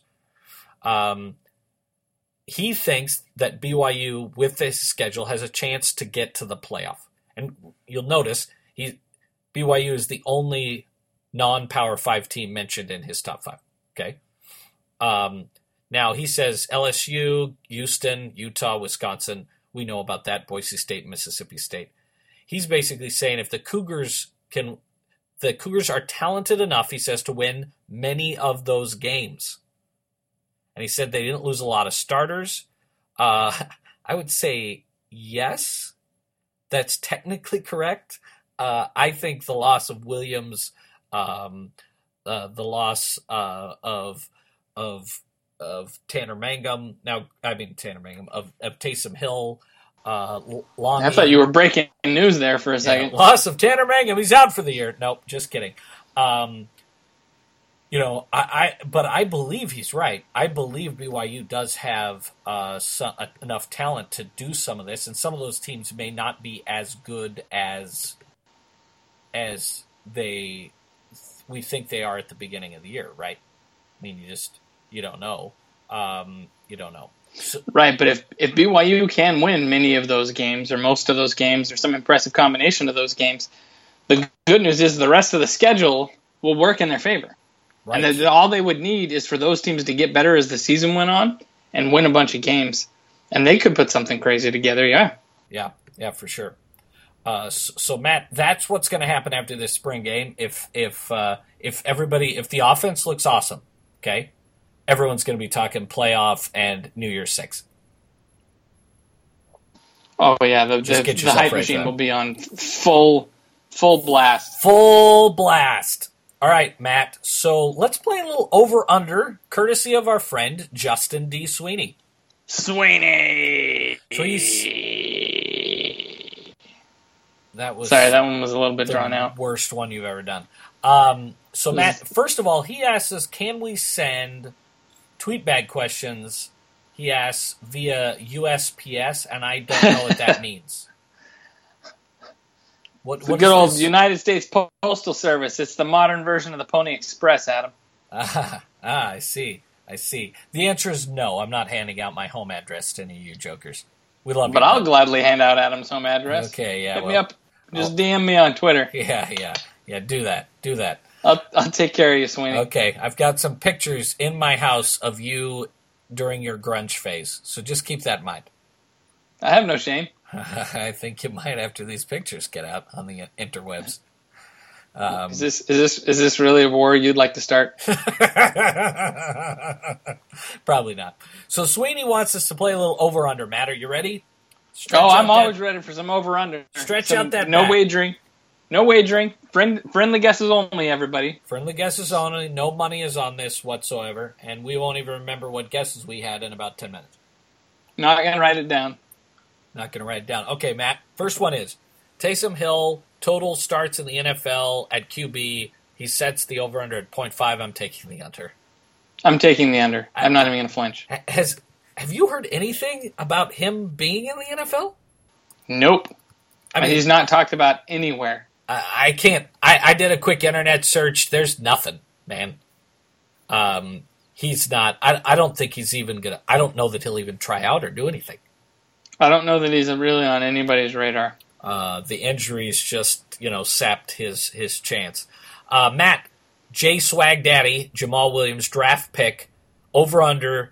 He thinks that BYU, with this schedule, has a chance to get to the playoff. And you'll notice BYU is the only non-Power 5 team mentioned in his top 5. Okay? Now, he says LSU, Houston, Utah, Wisconsin. We know about that. Boise State, Mississippi State. He's basically saying if the Cougars are talented enough, he says, to win many of those games. And he said they didn't lose a lot of starters. I would say yes. That's technically correct. I think the loss of Williams, the loss of Tanner Mangum, of Taysom Hill, Lonnie. I thought you were breaking news there for a second. Loss of Tanner Mangum, he's out for the year. Nope, just kidding. But I believe he's right. I believe BYU does have enough talent to do some of this, and some of those teams may not be as good as we think they are at the beginning of the year, right? I mean, you don't know. You don't know. So, right, but if BYU can win many of those games or most of those games or some impressive combination of those games, the good news is the rest of the schedule will work in their favor. Right. And all they would need is for those teams to get better as the season went on and win a bunch of games. And they could put something crazy together, yeah. Yeah, for sure. So Matt, that's what's going to happen after this spring game. If the offense looks awesome, okay, everyone's going to be talking playoff and New Year's Six. Oh yeah, the hype machine will be on full blast. Full blast. All right, Matt. So let's play a little over/under, courtesy of our friend Justin D. Sweeney. Sweeney. That one was a little bit drawn out. Worst one you've ever done. So Matt, first of all, he asks us, can we send tweet bag questions? He asks via USPS, and I don't know what that means. What the good old United States Postal Service. It's the modern version of the Pony Express, Adam. I see. I see. The answer is no. I'm not handing out my home address to any of you jokers. We love you. But I'll gladly hand out Adam's home address. Okay, yeah. Hit me up. Just DM me on Twitter. Yeah. Do that. I'll take care of you, Sweeney. Okay, I've got some pictures in my house of you during your grunge phase, so just keep that in mind. I have no shame. I think you might after these pictures get out on the interwebs. Is this really a war you'd like to start? Probably not. So Sweeney wants us to play a little over-under. Matt, are you ready? I'm always ready for some over-under. Stretch out that No back. wagering. No wagering. Friendly guesses only, everybody. Friendly guesses only. No money is on this whatsoever, and we won't even remember what guesses we had in about 10 minutes. Not going to write it down. Not going to write it down. Okay, Matt, first one is Taysom Hill, total starts in the NFL at QB. He sets the over-under at 0.5. I'm taking the under. I'm taking the under. I'm not even going to flinch. Have you heard anything about him being in the NFL? Nope. I mean, he's not talked about anywhere. I can't. I did a quick internet search. There's nothing, man. He's not. I don't think he's even gonna. I don't know that he'll even try out or do anything. I don't know that he's really on anybody's radar. The injuries just sapped his chance. Matt, J Swag Daddy, Jamal Williams draft pick, over under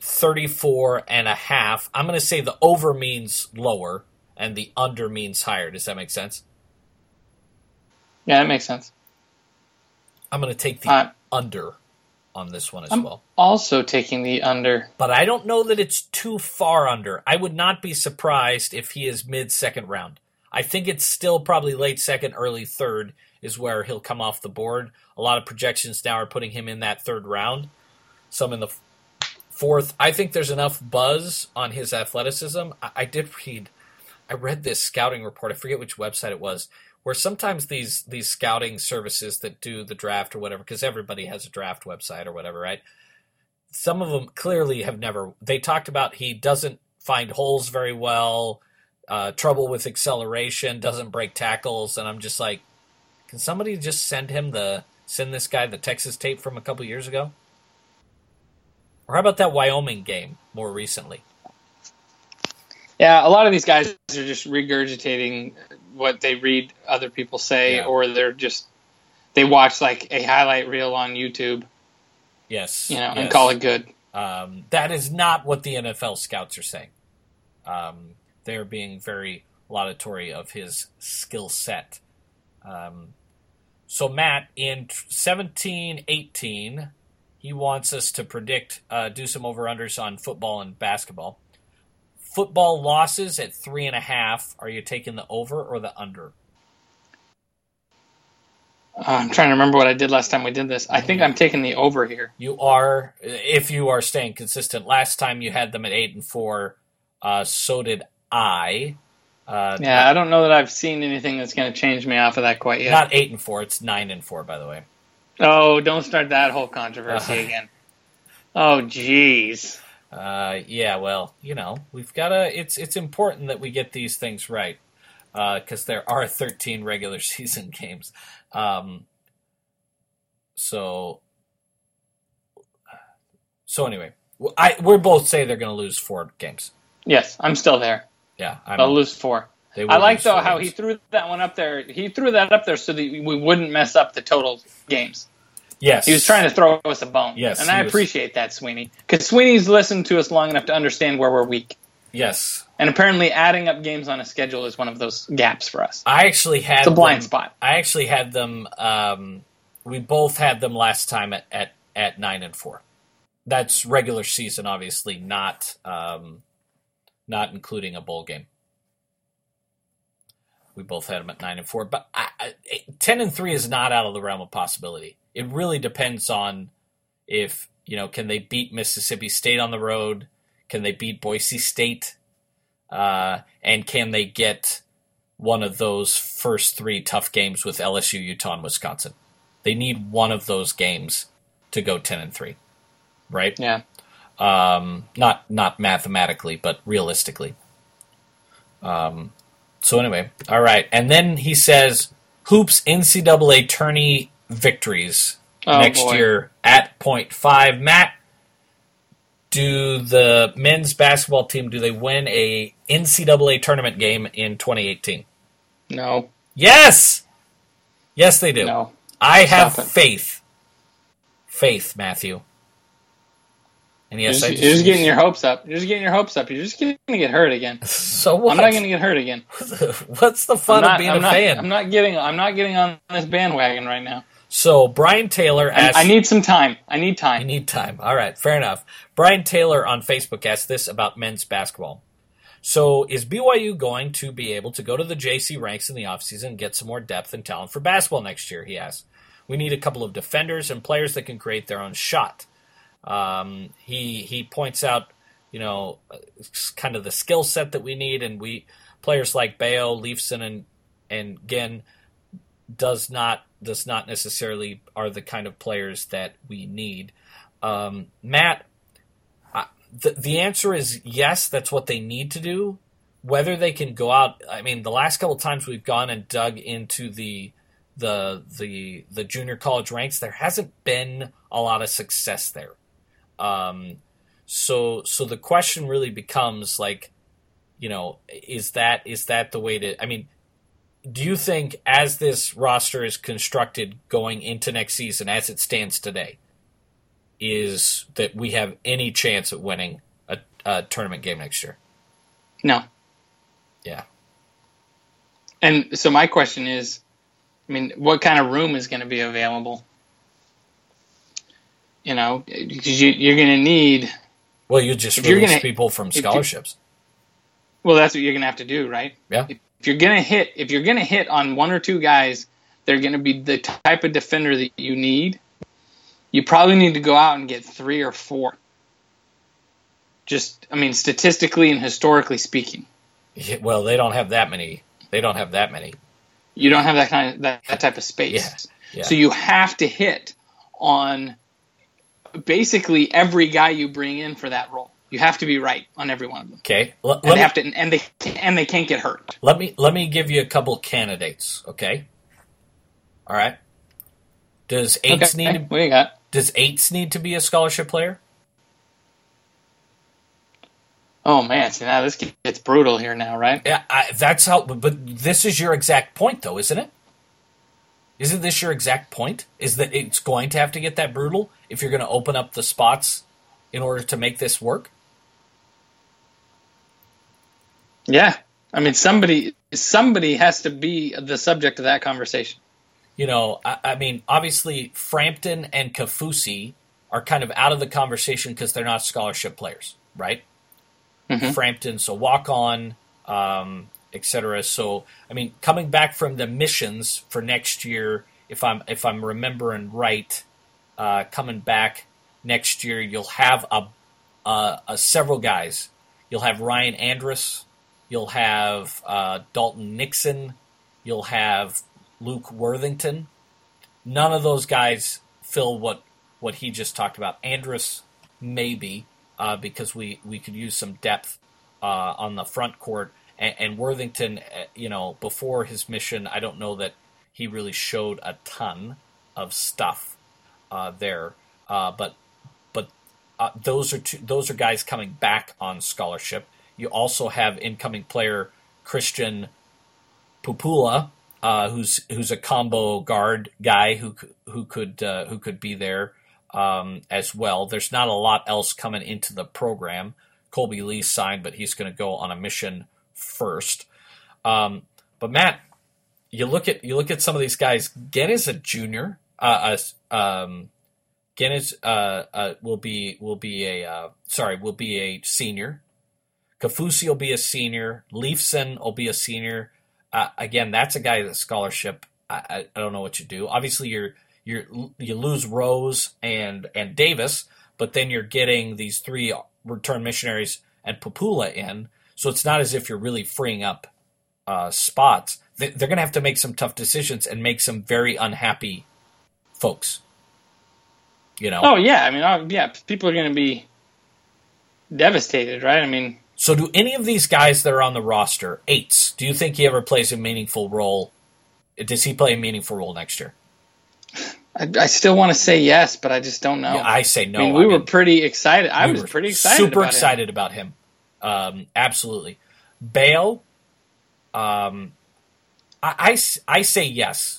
34.5. I'm going to say the over means lower and the under means higher. Does that make sense? Yeah, that makes sense. I'm going to take the under on this one as well. Also taking the under. But I don't know that it's too far under. I would not be surprised if he is mid-second round. I think it's still probably late second, early third is where he'll come off the board. A lot of projections now are putting him in that third round. Some in the fourth. I think there's enough buzz on his athleticism. I read this scouting report. I forget which website it was, where sometimes these scouting services that do the draft or whatever, because everybody has a draft website or whatever, right? Some of them clearly have never. They talked about he doesn't find holes very well, trouble with acceleration, doesn't break tackles, and I'm just like, can somebody just send this guy the Texas tape from a couple years ago? Or how about that Wyoming game more recently? Yeah, a lot of these guys are just regurgitating what they read other people say, or they watch like a highlight reel on YouTube. Yes. And call it good. That is not what the NFL scouts are saying. They're being very laudatory of his skill set. So Matt, in 17-18, he wants us to predict, do some over-unders on football and basketball. Football losses at 3.5. Are you taking the over or the under? I'm trying to remember what I did last time we did this. I think I'm taking the over here. You are, if you are staying consistent. Last time you had them at 8-4. So did I. I don't know that I've seen anything that's going to change me off of that quite yet. Not 8-4. It's 9-4, by the way. Oh, don't start that whole controversy again. Oh, jeez. Yeah, well, we've got to. It's important that we get these things right because there are 13 regular season games. So anyway, we're both say they're going to lose 4 games. Yes, I'm still there. Yeah, they'll lose 4. I like though how he threw that one up there. He threw that up there so that we wouldn't mess up the total games. Yes. He was trying to throw us a bone. Yes. And I appreciate that, Sweeney. Because Sweeney's listened to us long enough to understand where we're weak. Yes. And apparently adding up games on a schedule is one of those gaps for us. I actually had it's a blind spot. I actually had them, we both had them last time at 9-4. That's regular season, obviously, not including a bowl game. We both had them at 9-4. But 10-3 is not out of the realm of possibility. It really depends on if, can they beat Mississippi State on the road? Can they beat Boise State? And can they get one of those first 3 tough games with LSU, Utah, and Wisconsin? They need one of those games to go 10-3, right? Yeah. Not mathematically, but realistically. So anyway, all right. And then he says, Hoops NCAA tourney victories next year at 0.5. Matt, do the men's basketball team, do they win a NCAA tournament game in 2018? No. Yes! Yes, they do. No. I have faith. Faith, Matthew. And yes, you're just getting your hopes up. You're just getting your hopes up. You're just going to get hurt again. So what? I'm not going to get hurt again. What's the fun of being a fan? I'm not getting on this bandwagon right now. So Brian Taylor asked... I need some time. I need time. You need time. All right, fair enough. Brian Taylor on Facebook asked this about men's basketball. So is BYU going to be able to go to the JC ranks in the offseason and get some more depth and talent for basketball next year, he asked. We need a couple of defenders and players that can create their own shot. He points out, kind of the skill set that we need, and players like Bayo, Leifson, and Ginn does not necessarily are the kind of players that we need. Matt, the answer is yes, that's what they need to do. Whether they can go out, I mean, the last couple of times we've gone and dug into the junior college ranks, there hasn't been a lot of success there. So the question really becomes is that the way to, I mean, do you think as this roster is constructed going into next season, as it stands today, is that we have any chance of winning a tournament game next year? No. Yeah. And so my question is, I mean, what kind of room is going to be available? Because you're going to need... Well, you just release people from scholarships. Well, that's what you're going to have to do, right? Yeah. If you're going to hit on one or two guys, they're going to be the type of defender that you need. You probably need to go out and get 3 or 4. Just, I mean, statistically and historically speaking. Yeah, well, they don't have that many. You don't have that type of space. Yeah. So you have to hit on basically every guy you bring in for that role. You have to be right on every one of them. Okay. And they can't get hurt. Let me give you a couple candidates. Okay. All right. Does Aites need to be a scholarship player? Oh man, see now this gets brutal here now, right? Yeah, that's how. But this is your exact point, though, isn't it? Isn't this your exact point? Is that it's going to have to get that brutal if you're going to open up the spots in order to make this work? Yeah, I mean somebody has to be the subject of that conversation. I mean, obviously Frampton and Kaufusi are kind of out of the conversation because they're not scholarship players, right? Mm-hmm. Frampton's a walk-on, etc. So, I mean, coming back from the missions for next year, if I'm remembering right, coming back next year, you'll have several guys. You'll have Ryan Andrus, you'll have Dalton Nixon, you'll have Luke Worthington. None of those guys fill what he just talked about. Andrus maybe. Because we could use some depth on the front court. And Worthington, before his mission, I don't know that he really showed a ton of stuff there. But those are guys coming back on scholarship. You also have incoming player Christian Pupula, who's a combo guard guy who could be there. As well. There's not a lot else coming into the program. Colby Lee signed, but he's going to go on a mission first. But Matt, you look at some of these guys. Ginn is a junior. Ginn will be a senior. Kaufusi will be a senior. Leifson will be a senior. Again, that's a guy that's scholarship. I don't know what you do. Obviously, you lose Rose and Davis, but then you're getting these 3 return missionaries and Pupula in, so it's not as if you're really freeing up spots. They're going to have to make some tough decisions and make some very unhappy folks. Oh yeah, I mean, people are going to be devastated, right? I mean, so do any of these guys that are on the roster, Aites, do you think he ever plays a meaningful role? Does he play a meaningful role next year? I still want to say yes, but I just don't know. Yeah, I say no. I mean, we were pretty excited. I was pretty excited. Super excited about him. Absolutely. Bale. I say yes.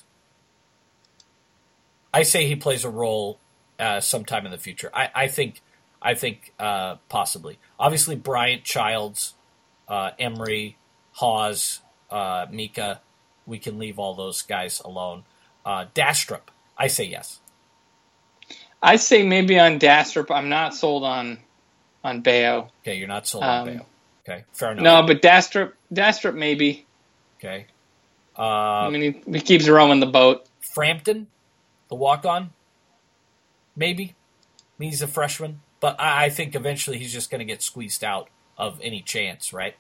I say he plays a role sometime in the future. I think possibly. Obviously, Bryant, Childs, Emery, Hawes, Mika. We can leave all those guys alone. Dastrup. I say yes. I say maybe on Dastrup. I'm not sold on Bayo. Okay, you're not sold on Bayo. Okay, fair enough. No, but Dastrup maybe. Okay. I mean, he keeps rowing the boat. Frampton, the walk-on, maybe. He's a freshman, but I think eventually he's just going to get squeezed out of any chance, right?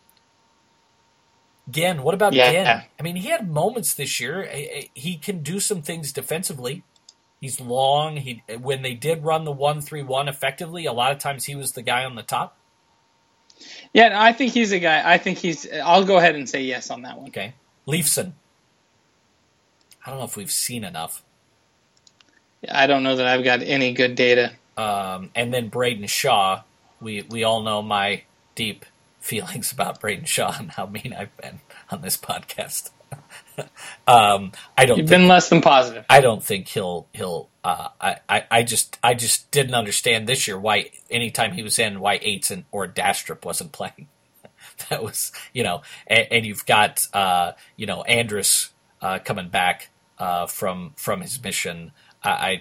Ginn, what about Ginn? I mean, he had moments this year. He can do some things defensively. He's long. When they did run the 1-3-1 effectively, a lot of times he was the guy on the top. Yeah, I think he's a guy. I'll go ahead and say yes on that one. Okay. Leifson. I don't know if we've seen enough. I don't know that I've got any good data. And then Braden Shaw. We all know my deep feelings about Braden Shaw and how mean I've been on this podcast. You've been less than positive. I don't think he'll. I just didn't understand this year why anytime he was in, why Aitzen or Dastrup wasn't playing. That was, and you've got Andrus coming back from his mission. I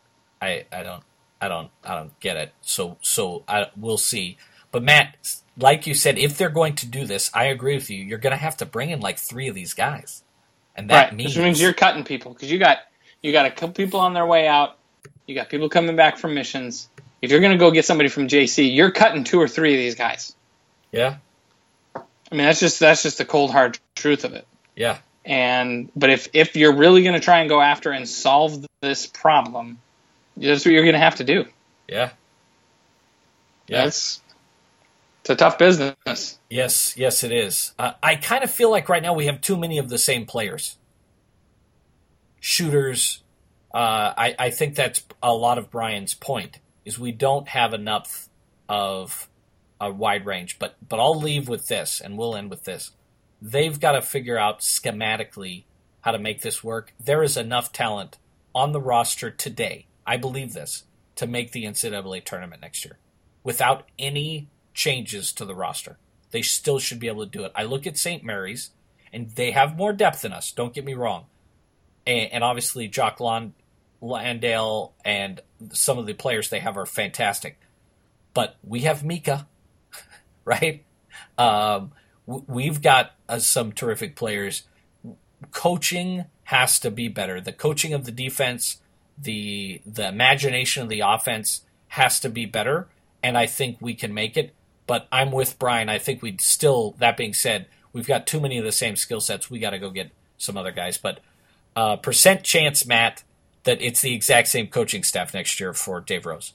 don't get it. So we'll see. But Matt, like you said, if they're going to do this, I agree with you. You're going to have to bring in like 3 of these guys, and that means you're cutting people because you got a couple people on their way out. You got people coming back from missions. If you're going to go get somebody from JC, you're cutting 2 or 3 of these guys. Yeah. I mean, that's just the cold hard truth of it. Yeah. But if you're really going to try and go after and solve this problem, that's what you're going to have to do. Yeah. Yeah. It's a tough business. Yes, it is. I kind of feel like right now we have too many of the same players. Shooters. I think that's a lot of Brian's point, is we don't have enough of a wide range. But I'll leave with this, and we'll end with this. They've got to figure out schematically how to make this work. There is enough talent on the roster today, I believe this, to make the NCAA tournament next year without any changes to the roster. They still should be able to do it. I look at St. Mary's, and they have more depth than us, don't get me wrong. And obviously Jock Landale and some of the players they have are fantastic. But we have Mika, right? We've got some terrific players. Coaching has to be better. The coaching of the defense, the imagination of the offense has to be better, and I think we can make it. But I'm with Brian. I think we'd still, that being said, we've got too many of the same skill sets. We got to go get some other guys. But percent chance, Matt, that it's the exact same coaching staff next year for Dave Rose.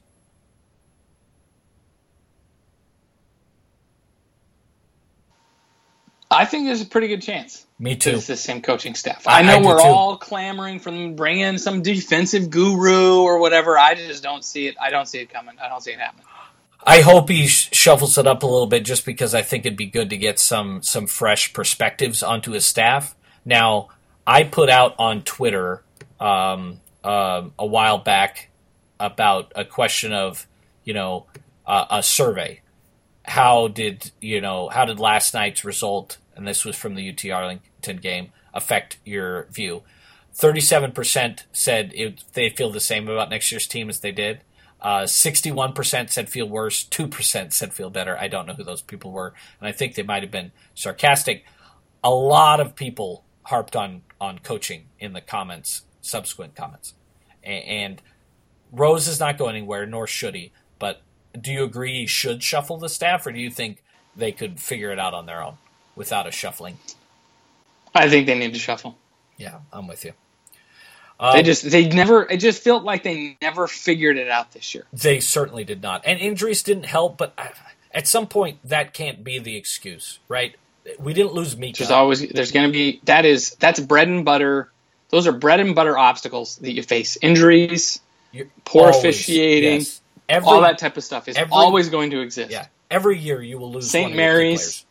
I think there's a pretty good chance. Me too. It's the same coaching staff. I know we're all clamoring for them to bring in some defensive guru or whatever. I just don't see it. I don't see it coming. I don't see it happening. I hope he shuffles it up a little bit just because I think it'd be good to get some fresh perspectives onto his staff. Now, I put out on Twitter a while back about a question of, a survey. How did last night's result, and this was from the UT Arlington game, affect your view? 37% said they feel the same about next year's team as they did. 61% said feel worse. 2% said feel better. I don't know who those people were, and I think they might have been sarcastic. A lot of people harped on coaching in the subsequent comments. And Rose is not going anywhere, nor should he. But do you agree he should shuffle the staff, or do you think they could figure it out on their own without a shuffling? I think they need to shuffle. Yeah, I'm with you. It just felt like they never figured it out this year. They certainly did not. And injuries didn't help, but at some point that can't be the excuse, right? We didn't lose Mika. There's going to be, that's bread and butter. Those are bread and butter obstacles that you face. Injuries, poor officiating, yes. All that type of stuff is always going to exist. Yeah. Every year you will lose St. Mary's.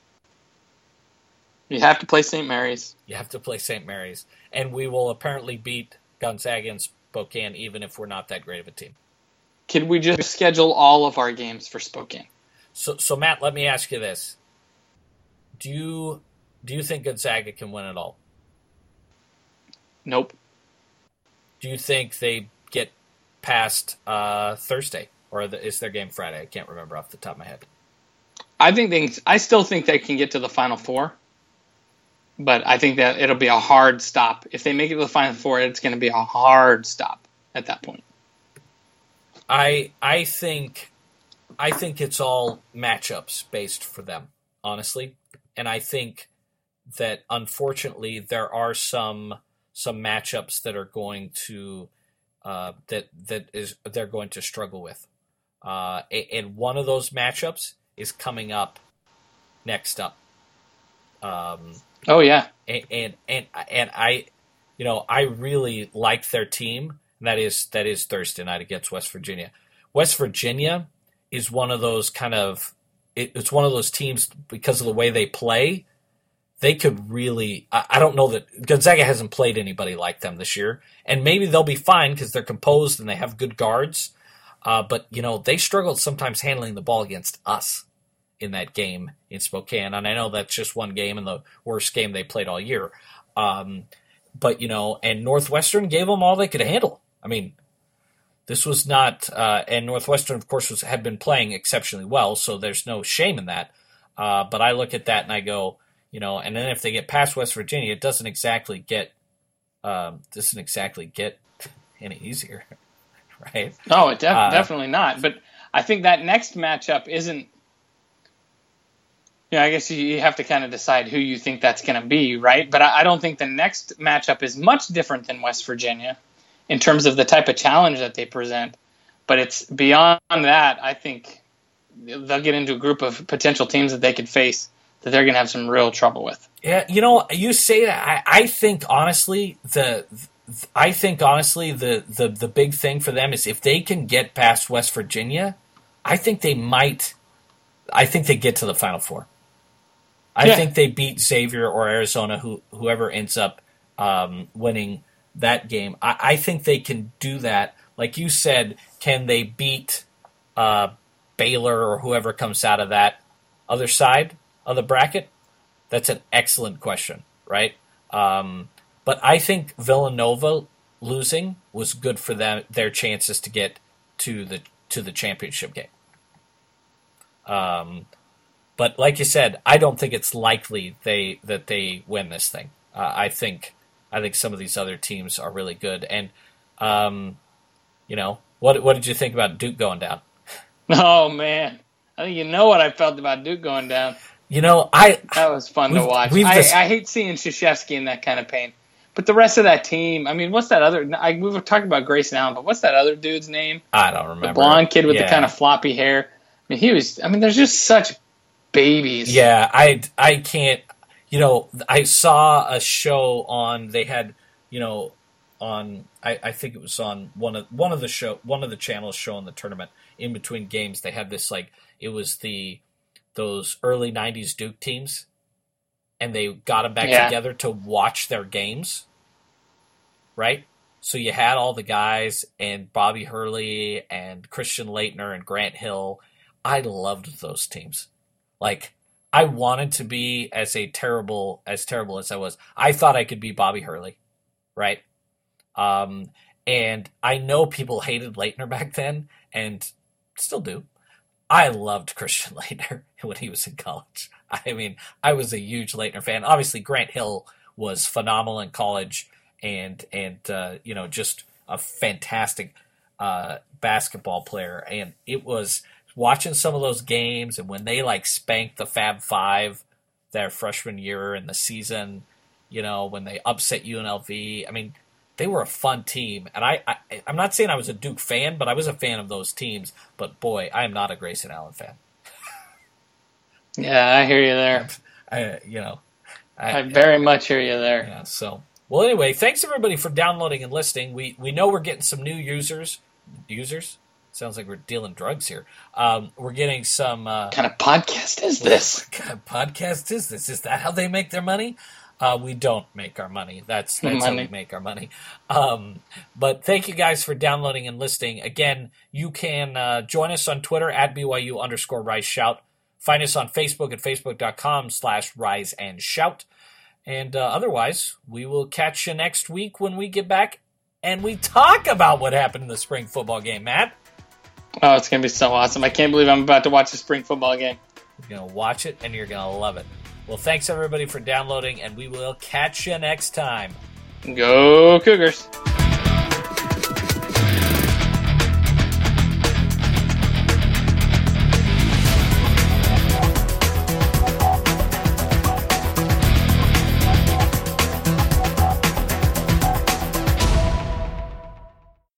You have to play St. Mary's. You have to play St. Mary's. And we will apparently beat Gonzaga and Spokane even if we're not that great of a team. Could we just schedule all of our games for Spokane? So Matt, let me ask you this. Do you think Gonzaga can win it all? Nope. Do you think they get past Thursday? Or is their game Friday? I can't remember off the top of my head. I still think they can get to the Final Four. But I think that it'll be a hard stop. If they make it to the Final Four, it's going to be a hard stop at that point. I think it's all matchups based for them, honestly. And I think that unfortunately there are some matchups that are going to they're going to struggle with. And one of those matchups is coming up next up. Oh yeah, and I, I really like their team. And that is Thursday night against West Virginia. West Virginia is one of those it's one of those teams because of the way they play. They could really. I don't know that Gonzaga hasn't played anybody like them this year, and maybe they'll be fine because they're composed and they have good guards. But they struggled sometimes handling the ball against us in that game in Spokane. And I know that's just one game and the worst game they played all year. But, and Northwestern gave them all they could handle. I mean, this was not, and Northwestern, of course, had been playing exceptionally well, so there's no shame in that. But I look at that and I go, and then if they get past West Virginia, it doesn't exactly get any easier, right? No, definitely not. But I think that next matchup isn't. I guess you have to kind of decide who you think that's going to be, right? But I don't think the next matchup is much different than West Virginia in terms of the type of challenge that they present. But it's beyond that. I think they'll get into a group of potential teams that they could face that they're going to have some real trouble with. Yeah, you say that. I think honestly the big thing for them is if they can get past West Virginia, I think they get to the Final Four. I think they beat Xavier or Arizona, whoever ends up winning that game. I think they can do that. Like you said, can they beat Baylor or whoever comes out of that other side of the bracket? That's an excellent question, right? But I think Villanova losing was good for their chances to get to the championship game. But like you said, I don't think it's likely that they win this thing. I think some of these other teams are really good. And what did you think about Duke going down? Oh man, I think what I felt about Duke going down. That was fun to watch. I hate seeing Krzyzewski in that kind of pain. But the rest of that team, I mean, what's that other? We were talking about Grayson Allen, but what's that other dude's name? I don't remember. The blonde kid with the kind of floppy hair. I mean, there's just such babies. Yeah, I can't. I saw a show on. They had, on. I think it was on one of the channels showing the tournament. In between games, they had this it was those early '90s Duke teams. And they got them back together to watch their games, right? So you had all the guys and Bobby Hurley and Christian Laettner and Grant Hill. I loved those teams. I wanted to be as terrible as I was. I thought I could be Bobby Hurley, right? And I know people hated Laettner back then and still do. I loved Christian Laettner when he was in college. I mean, I was a huge Laettner fan. Obviously, Grant Hill was phenomenal in college and just a fantastic basketball player. And it was watching some of those games and when they spanked the Fab Five their freshman year in the season, when they upset UNLV. I mean, they were a fun team. And I'm not saying I was a Duke fan, but I was a fan of those teams. But boy, I am not a Grayson Allen fan. Yeah, I hear you there. I very much hear you there. Yeah, so Well, anyway, thanks everybody for downloading and listening. We know we're getting some new users. Users? Sounds like we're dealing drugs here. We're getting some... What kind of podcast is this? What kind of podcast is this? Is that how they make their money? We don't make our money. That's how we make our money. But thank you guys for downloading and listening. Again, you can join us on Twitter at BYU_RiseShout. Find us on Facebook at facebook.com/RiseAndShout. And otherwise, we will catch you next week when we get back and we talk about what happened in the spring football game, Matt. Oh, it's going to be so awesome. I can't believe I'm about to watch the spring football game. You're going to watch it and you're going to love it. Well, thanks everybody for downloading, and we will catch you next time. Go Cougars!